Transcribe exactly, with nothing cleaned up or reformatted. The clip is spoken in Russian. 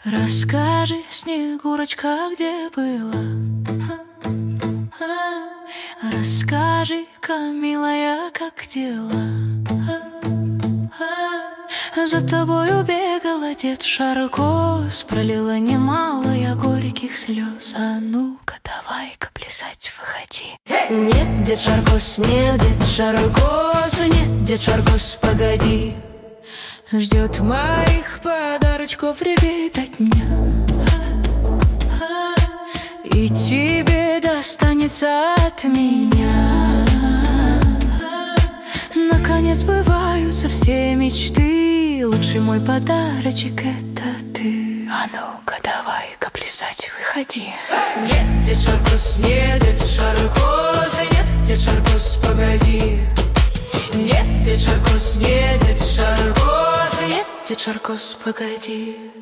Расскажи, Снегурочка, где была? Расскажи-ка, милая, как дела? За тобою бегала Дед Шаркос, пролила немало я горьких слез. А ну-ка, давай-ка плясать, выходи. Нет, Дед Шаркос, нет, Дед Шаркос, нет, Дед Шаркос, погоди. Ждет моих подарочков ребятня, и тебе достанется от меня. Наконец сбываются все мечты, лучший мой подарочек — это ты. А ну-ка, давай-ка плясать, выходи. Нет, Дед Шаркос, нет, Дед Шаркос, нет, Дед Шаркос, погоди. Нет, Дед Шаркос, нет, Дед Шаркос, нет, Дед Шаркос, погоди.